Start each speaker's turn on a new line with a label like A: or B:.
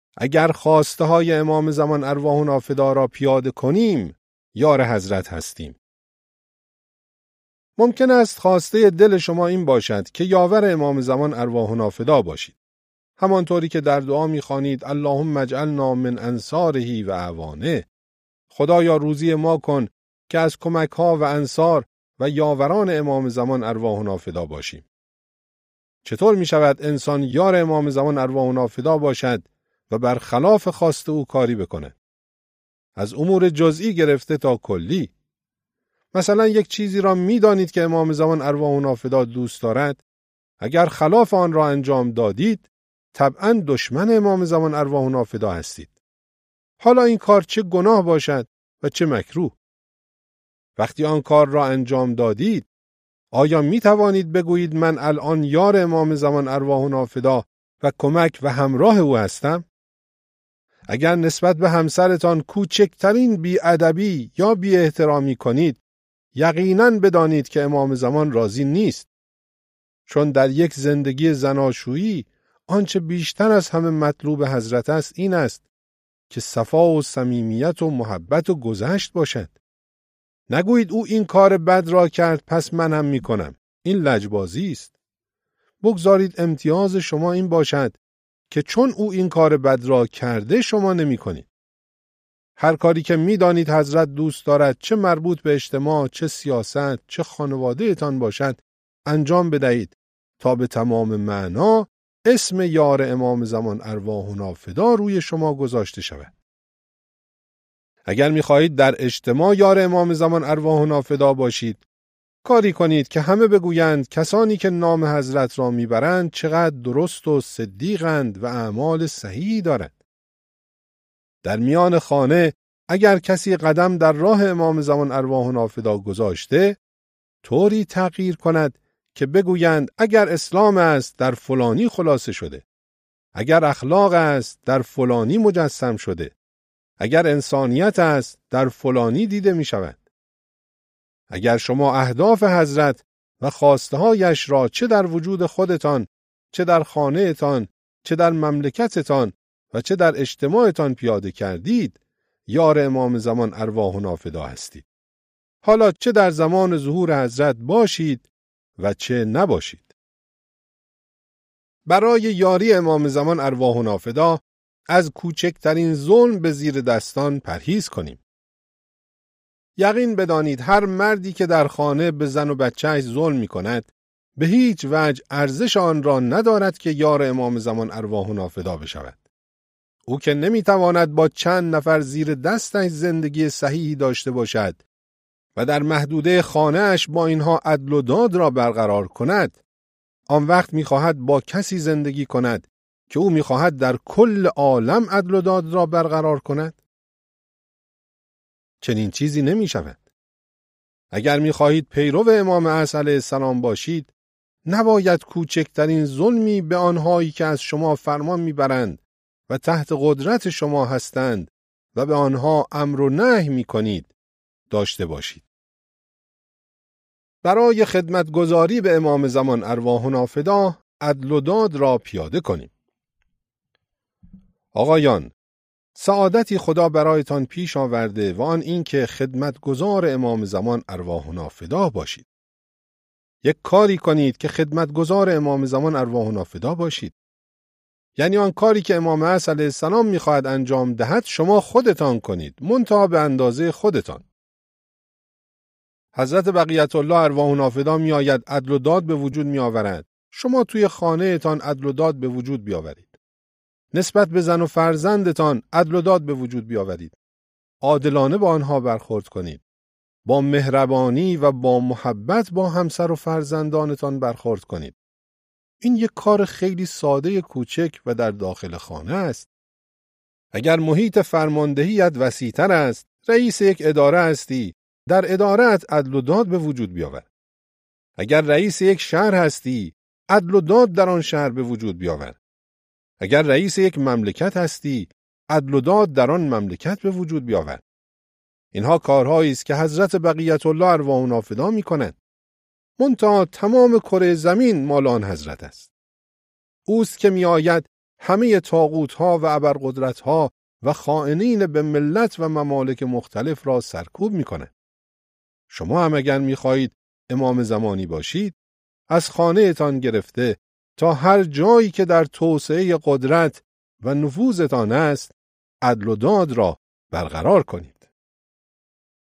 A: اگر خواسته های امام زمان ارواح نافدا را پیاده کنیم، یار حضرت هستیم. ممکن است خواسته دل شما این باشد که یاور امام زمان ارواح نافدا باشید. همانطوری که در دعا می‌خوانید اللهم اجعلنا من انصاره و اعوانه، خدایا روزی ما کن که از کمک‌ها و انصار و یاوران امام زمان ارواح نافدا باشیم. چطور می‌شود انسان یار امام زمان ارواح نافدا باشد و برخلاف خواست او کاری بکند؟ از امور جزئی گرفته تا کلی. مثلا یک چیزی را می‌دانید که امام زمان ارواح نافدا دوست دارد، اگر خلاف آن را انجام دادید، طبعاً دشمن امام زمان ارواح نافدا هستید. حالا این کار چه گناه باشد و چه مکروه. وقتی آن کار را انجام دادید، آیا می توانید بگویید من الان یار امام زمان ارواح نافدا و کمک و همراه او هستم؟ اگر نسبت به همسرتان کوچکترین بی‌ادبی یا بی‌احترامی کنید، یقیناً بدانید که امام زمان راضی نیست. چون در یک زندگی زناشویی آنچه بیشتر از همه مطلوب حضرت است این است که صفا و صمیمیت و محبت و گذشت باشد. نگویید او این کار بد را کرد پس من هم می کنم. این لجبازی است. بگذارید امتیاز شما این باشد که چون او این کار بد را کرده شما نمی کنید. هر کاری که می دانید حضرت دوست دارد، چه مربوط به اجتماع، چه سیاست، چه خانواده تان باشد، انجام بدهید تا به تمام معنا اسم یار امام زمان ارواح نافدا روی شما گذاشته شود. اگر می‌خواهید در اجتماع یار امام زمان ارواح نافدا باشید، کاری کنید که همه بگویند کسانی که نام حضرت را میبرند چقدر درست و صدیقند و اعمال صحیحی دارند. در میان خانه اگر کسی قدم در راه امام زمان ارواح نافدا گذاشته، طوری تغییر کند که بگویند اگر اسلام است در فلانی خلاصه شده، اگر اخلاق است در فلانی مجسم شده، اگر انسانیت است در فلانی دیده می شود. اگر شما اهداف حضرت و خواستهایش را چه در وجود خودتان، چه در خانهتان، چه در مملکتتان و چه در اجتماعتان پیاده کردید، یار امام زمان ارواح نافدا هستید. حالا چه در زمان ظهور حضرت باشید و چه نباشید. برای یاری امام زمان ارواح نافدا از کوچکترین ظلم به زیر دستان پرهیز کنیم. یقین بدانید هر مردی که در خانه به زن و بچه‌اش ظلم می کند، به هیچ وجه ارزش آن را ندارد که یار امام زمان ارواح نافدا بشود. او که نمی تواند با چند نفر زیر دستش زندگی صحیحی داشته باشد و در محدوده خانه‌اش با اینها عدل و داد را برقرار کند، آن وقت می خواهد با کسی زندگی کند که او می خواهد در کل عالم عدل و داد را برقرار کند؟ چنین چیزی نمی شود. اگر می خواهید پیرو امام اعظم علیه السلام باشید، نباید کوچکترین ظلمی به آنهایی که از شما فرمان می برند و تحت قدرت شما هستند و به آنها امر و نهی می کنید داشته باشید. برای خدمتگزاری به امام زمان ارواح نافدا عدل و داد را پیاده کنیم. آقایان، سعادتی خدا برایتان پیش آورده و آن این که خدمتگزار امام زمان ارواح نافدا باشید. یک کاری کنید که خدمتگزار امام زمان ارواح نافدا باشید. یعنی آن کاری که امام اعظم علیه السلام می‌خواهد انجام دهد شما خودتان کنید، منتها به اندازه خودتان. حضرت بقیت الله ارواح نافدا میآید عدل و داد به وجود میآورد. شما توی خانه‌تان عدل و داد به وجود بیاورید. نسبت به زن و فرزندتان عدل و داد به وجود بیاورید. عادلانه با آنها برخورد کنید. با مهربانی و با محبت با همسر و فرزندانتان برخورد کنید. این یک کار خیلی ساده کوچک و در داخل خانه است. اگر محیط فرماندهیت وسیع‌تر است، رئیس یک اداره هستی، در اداره‌ات عدل و داد به وجود بیاور. اگر رئیس یک شهر هستی، عدل و داد در آن شهر به وجود بیاور. اگر رئیس یک مملکت هستی، عدل و داد در آن مملکت به وجود بیاور. اینها کارهایی است که حضرت بقیت الله ارواح نافدا می‌کنند. منتها تمام کره زمین مال آن حضرت است. اوست که میآید همه طاغوت‌ها و ابرقدرت‌ها و خائنین به ملت و ممالک مختلف را سرکوب می‌کنه. شما هم اگر می‌خواهید امام زمانی باشید، از خانه‌تان گرفته تا هر جایی که در توسعه قدرت و نفوذتان است، عدل و داد را برقرار کنید.